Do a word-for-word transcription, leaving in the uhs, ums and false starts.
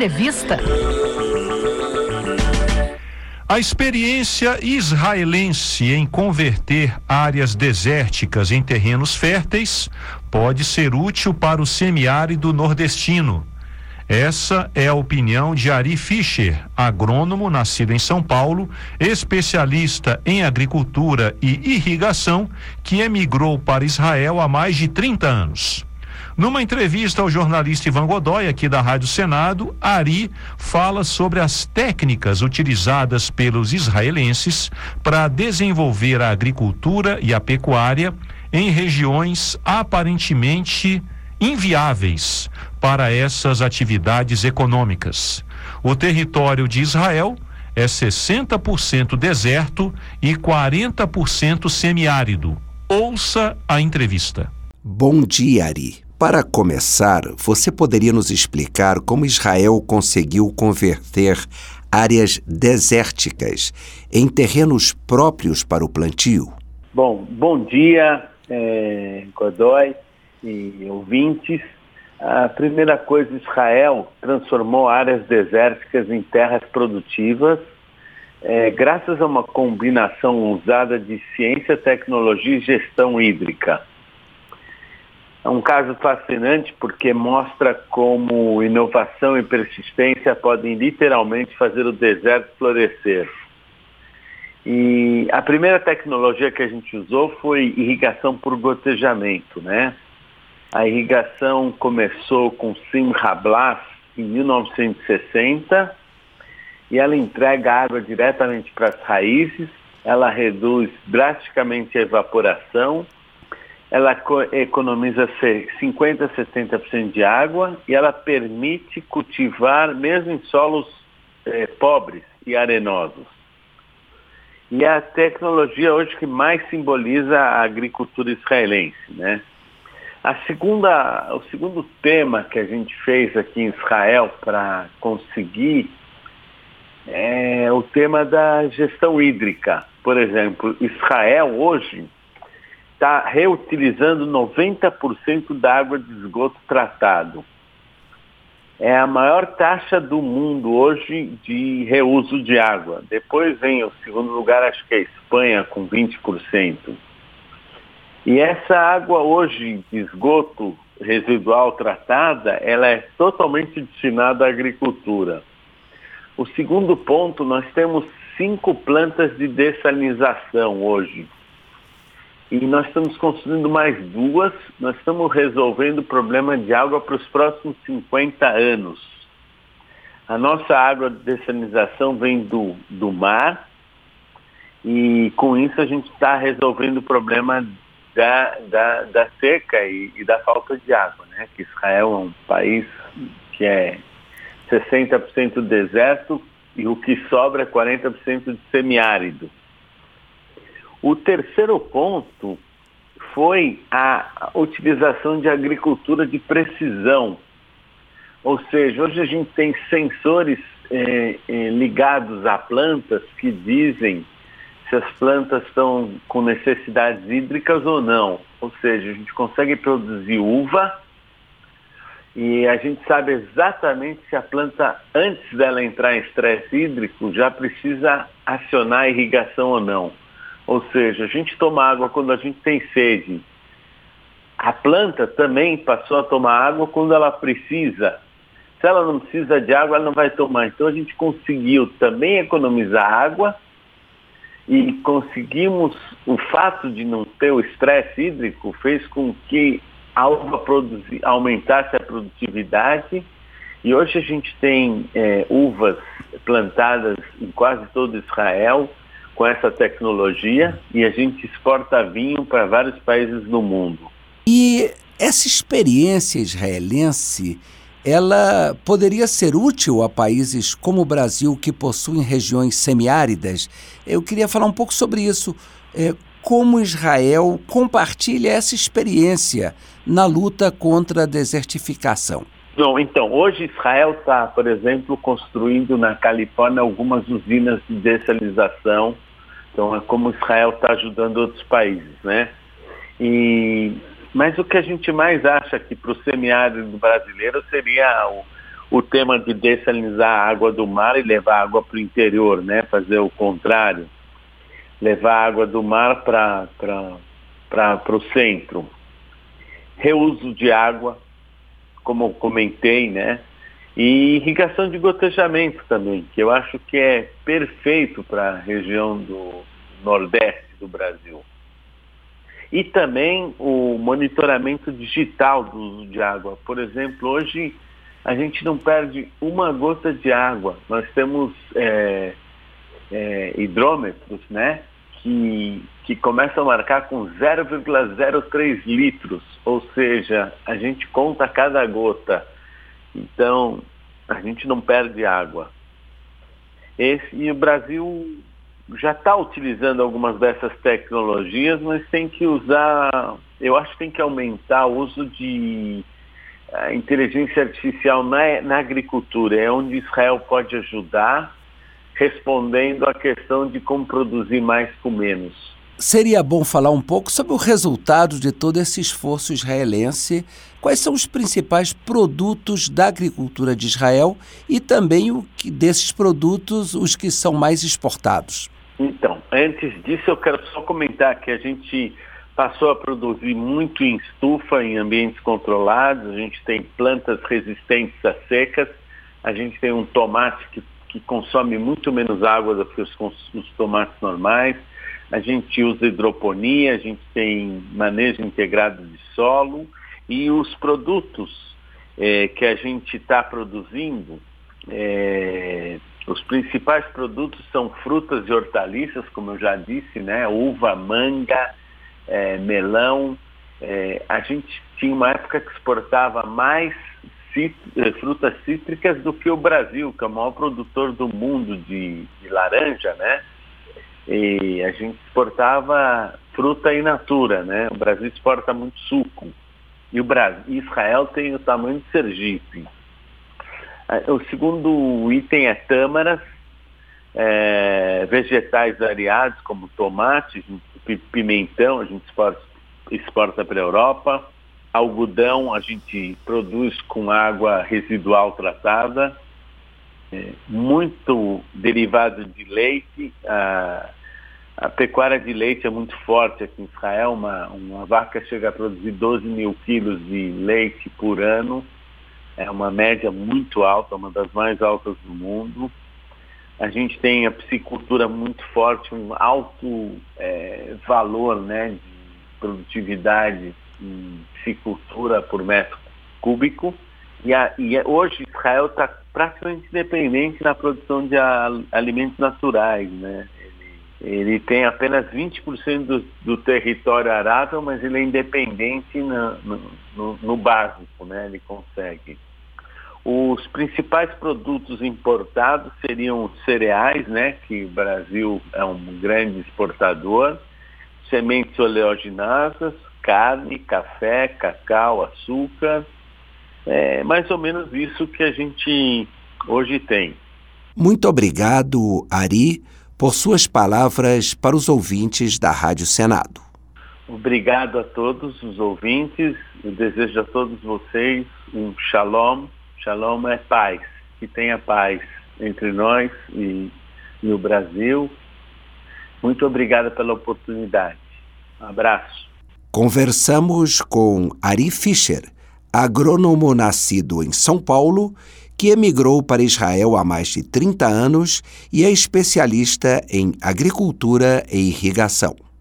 Entrevista. A experiência israelense em converter áreas desérticas em terrenos férteis pode ser útil para o semiárido nordestino. Essa é a opinião de Ari Fischer, agrônomo nascido em São Paulo, especialista em agricultura e irrigação, que emigrou para Israel há mais de trinta anos. Numa entrevista ao jornalista Ivan Godoy, aqui da Rádio Senado, Ari fala sobre as técnicas utilizadas pelos israelenses para desenvolver a agricultura e a pecuária em regiões aparentemente inviáveis para essas atividades econômicas. O território de Israel é sessenta por cento deserto e quarenta por cento semiárido. Ouça a entrevista. Bom dia, Ari. Para começar, você poderia nos explicar como Israel conseguiu converter áreas desérticas em terrenos próprios para o plantio? Bom, bom dia, é, Godoy e ouvintes. A primeira coisa, Israel transformou áreas desérticas em terras produtivas, é, graças a uma combinação usada de ciência, tecnologia e gestão hídrica. É um caso fascinante porque mostra como inovação e persistência podem literalmente fazer o deserto florescer. E a primeira tecnologia que a gente usou foi irrigação por gotejamento, né? A irrigação começou com Simcha Blas em mil novecentos e sessenta e ela entrega água diretamente para as raízes, ela reduz drasticamente a evaporação, ela economiza cinquenta a setenta por cento de água e ela permite cultivar mesmo em solos eh, pobres e arenosos. E é a tecnologia hoje que mais simboliza a agricultura israelense, né? A segunda, o segundo tema que a gente fez aqui em Israel para conseguir é o tema da gestão hídrica. Por exemplo, Israel hoje está reutilizando noventa por cento da água de esgoto tratado. É a maior taxa do mundo hoje de reuso de água. Depois vem o segundo lugar, acho que é a Espanha, com vinte por cento. E essa água hoje de esgoto residual tratada, ela é totalmente destinada à agricultura. O segundo ponto, nós temos cinco plantas de dessalinização hoje. E nós estamos construindo mais duas, nós estamos resolvendo o problema de água para os próximos cinquenta anos. A nossa água de dessalinização vem do, do mar e com isso a gente está resolvendo o problema da, da, da seca e, e da falta de água, né? Que Israel é um país que é sessenta por cento deserto e o que sobra é quarenta por cento de semiárido. O terceiro ponto foi a utilização de agricultura de precisão. Ou seja, hoje a gente tem sensores eh, eh, ligados a plantas que dizem se as plantas estão com necessidades hídricas ou não. Ou seja, a gente consegue produzir uva e a gente sabe exatamente se a planta, antes dela entrar em estresse hídrico, já precisa acionar a irrigação ou não. Ou seja, a gente toma água quando a gente tem sede. A planta também passou a tomar água quando ela precisa. Se ela não precisa de água, ela não vai tomar. Então a gente conseguiu também economizar água e conseguimos, o fato de não ter o estresse hídrico fez com que a uva produzi, aumentasse a produtividade. E hoje a gente tem é, uvas plantadas em quase todo Israel com essa tecnologia e a gente exporta vinho para vários países do mundo. E essa experiência israelense, ela poderia ser útil a países como o Brasil, que possuem regiões semiáridas? Eu queria falar um pouco sobre isso. É, como Israel compartilha essa experiência na luta contra a desertificação? Bom, então, hoje Israel está, por exemplo, construindo na Califórnia algumas usinas de dessalinização. Então, é como Israel está ajudando outros países, né? E, mas o que a gente mais acha que para o semiárido brasileiro seria o, o tema de dessalinizar a água do mar e levar água para o interior, né? Fazer o contrário, levar a água do mar para para o centro. Reuso de água, como eu comentei, né? E irrigação de gotejamento também, que eu acho que é perfeito para a região do Nordeste do Brasil. E também o monitoramento digital do uso de água. Por exemplo, hoje a gente não perde uma gota de água. Nós temos é, é, hidrômetros, né, que, que começam a marcar com zero vírgula zero três litros, ou seja, a gente conta cada gota. Então, a gente não perde água. Esse, e o Brasil já está utilizando algumas dessas tecnologias, mas tem que usar, eu acho que tem que aumentar o uso de uh, inteligência artificial na, na agricultura. É onde Israel pode ajudar, respondendo à questão de como produzir mais com menos. Seria bom falar um pouco sobre o resultado de todo esse esforço israelense. Quais são os principais produtos da agricultura de Israel e também o que, desses produtos, os que são mais exportados? Então, antes disso eu quero só comentar que a gente passou a produzir muito em estufa, em ambientes controlados. A gente tem plantas resistentes a secas, a gente tem um tomate que, que consome muito menos água do que os, os tomates normais. A gente usa hidroponia, a gente tem manejo integrado de solo e os produtos é, que a gente está produzindo, é, os principais produtos são frutas e hortaliças, como eu já disse, né? Uva, manga, é, melão. É, a gente tinha uma época que exportava mais cít- frutas cítricas do que o Brasil, que é o maior produtor do mundo de, de laranja, né? E a gente exportava fruta in natura, né? O Brasil exporta muito suco. E o Brasil, Israel tem o tamanho de Sergipe. O segundo item é tâmaras, é, vegetais variados, como tomate, pimentão, a gente exporta, exporta para a Europa. Algodão a gente produz com água residual tratada. É, muito derivado de leite. A, a pecuária de leite é muito forte aqui em Israel. Uma, uma vaca chega a produzir doze mil quilos de leite por ano. É uma média muito alta, uma das mais altas do mundo. A gente tem a piscicultura muito forte, um alto é, valor, né, de produtividade em piscicultura por metro cúbico. E, a, e hoje Israel está praticamente independente na produção de a, alimentos naturais, né? Ele, ele tem apenas vinte por cento do, do território arável, mas ele é independente na, no, no, no básico, né? Ele consegue. Os principais produtos importados seriam cereais, né? Que o Brasil é um grande exportador, sementes oleaginosas, carne, café, cacau, açúcar. É mais ou menos isso que a gente hoje tem. Muito obrigado, Ari, por suas palavras para os ouvintes da Rádio Senado. Obrigado a todos os ouvintes. Eu desejo a todos vocês um shalom. Shalom é paz. Que tenha paz entre nós e, e o Brasil. Muito obrigado pela oportunidade. Um abraço. Conversamos com Ari Fischer, agrônomo nascido em São Paulo, que emigrou para Israel há mais de trinta anos e é especialista em agricultura e irrigação.